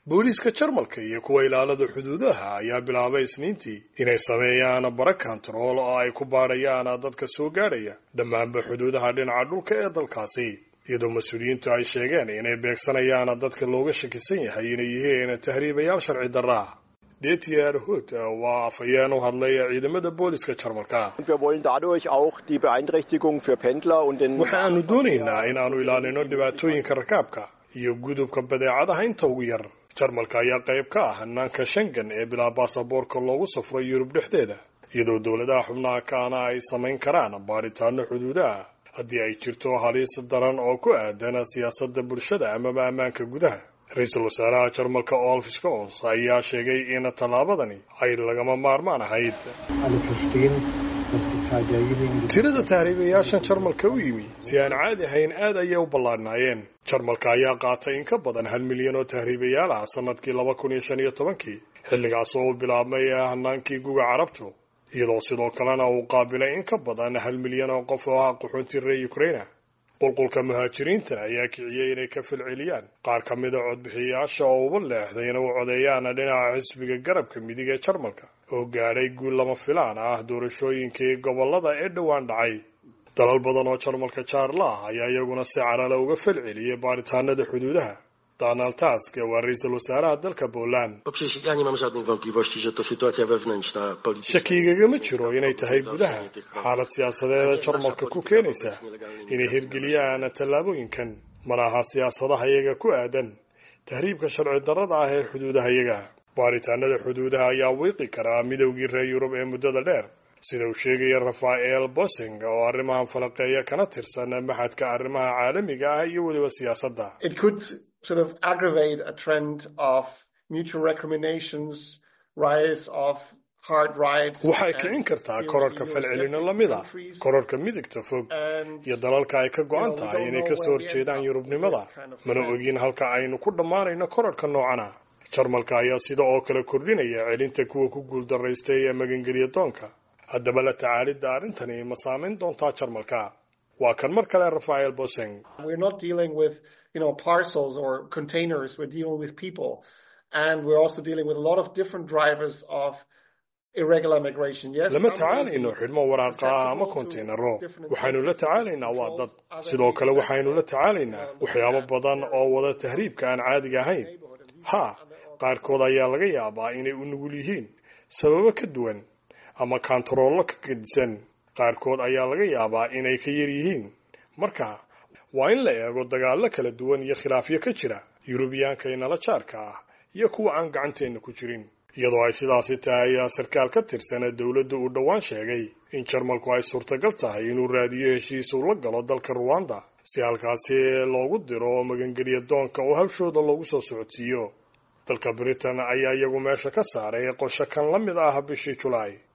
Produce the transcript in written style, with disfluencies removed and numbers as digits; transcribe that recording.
booliiska Jarmalka iyo kuwa ilaalada xuduudaha ayaa bilaabay Isniintii inay sameeyaan bara kantarool oo ay ku baadhayaan dadka soo gaadhaya dhammaanba xuduudaha dhinaca dhulka ee dalkaasi, iyadoo mas'uuliyiintu ay sheegeen inay beegsanayaan dadka looga shakisan yahay inay yihiin tahriibayaal sharci darro ah. Dieter Hut waa afhayeen u hadlay ciidamada booliiska Jarmalka. Waxaanu doonaynaa in aanu ilaalino dhibaatooyinka rakaabka iyo gudubka badeecadaha inta ugu yar. Jarmalka ayaa qayb ka ah hannaanka Schengen ee bilaa baasaboorka loogu safro Yurub dhexdeeda, iyadoo dowladaha xubnaha kaana ay samayn karaan baaritaano xuduudaha haddii ay jirto halis daran oo ku aadan siyaasadda bulshada amaba ammaanka gudaha. Ra'iisul wasaaraha Jarmalka Olaf Scholz ayaa sheegay in tallaabadani ay lagama maarmaan ahayd. Tirada tahriibayaashan Jarmalka u yimi si aan caadi ahayn aad ayay u ballaadhnaayeen. Jarmalka ayaa qaatay in ka badan 1 milyan oo tahriibayaal ah sanadkii 2015, xilligaas oo bilaabmay hannaankii guga Carabtu, iyadoo sidoo kalena uu qaabilay in ka badan 1 milyan oo qof oo ah qaxoonti reer Ukraine. Qulqulka muhaajiriinta ayaa kiciyay inay ka falceliyaan qaar ka mid ah codbixiyayaasha oo uba leexday inay u codeeyaan dhinaca xisbiga garabka midig ee Jarmalka oo gaadhay guul lama filaan ah doorashooyinkii gobollada ee dhowaan dhacay. Dalal badan oo Jarmalka jaarla ah ayaa iyaguna si carala uga falceliyay baaritaanada xuduudaha. Donald Tusk waa ra'iisul wasaaraha dalka Poland. Shakigagama jiro inay tahay gudaha xaalad siyaasadeed Jarmalka ku keenaysa inay hirgeliyaan tallaabooyinkan, mana aha siyaasadaha iyaga ku aadan tahriibka sharci darrada ah ee xuduudaha iyaga. Baaritaanada xuduudaha ayaa wiiqi karaa midowgii reer Yurub ee muddada dheer, sida uu sheegaya Rafael Bosing oo arrimahan falaqeeya kana tirsan maxadka arrimaha caalamiga ah iyo weliba siyaasadda. Sort of aggravate a trend of mutual recriminations, rise of hard right. Waxay kicin kartaa kororka falcelino lamid ah kororka midigta fog iyo dalalka ay ka go'an tahay inay ka soo horjeedaan Yurubnimada, mana ogin halka aynu ku dhammaanayno kororka noocana. Jarmalka ayaa sida oo kale kordhinaya celinta kuwa ku guuldarraystay ee magangeliya doonka. Haddaba la tacaalidda arrintani ma saameyn doontaa Jarmalka? Waa kan mar kale Rafael Bosing. We're not dealing with parcels or containers. We're dealing with people, and we're also dealing with a lot of different drivers of irregular migration. Yes, lama tacaalayno xidhmo waraaqa ama konteynaro. Waxaynu la tacaalaynaa waa dad. Sidoo kale waxaynu la tacaalaynaa waxyaabo badan oo wada tahriibka aan caadiga ahayn. Qaarkood ayaa laga yaabaa inay u nugul yihiin sababo ka duwan ama kantaroollo ka gedisan. Qaarkood ayaa laga yaabaa inay ka yar yihiin. Marka waa in la eego dagaallo kala duwan iyo khilaafyo ka jira Yurubiyaanka inala jaarka ah iyo kuwa aan gacanteena ku jirin. Iyadoo ay sidaasi tahay, sarkaal ka tirsan dawladda uu dhawaan sheegay in Jarmalku ay suurtagal tahay inuu raadiyo heshiis uu la galo dalka Rwanda si halkaasi loogu diro magangeliya doonka oo hawshooda loogu soo socodsiiyo. Dalka Britain ayaa iyagu meesha ka saaray qorshe kan la mid ah bishii July.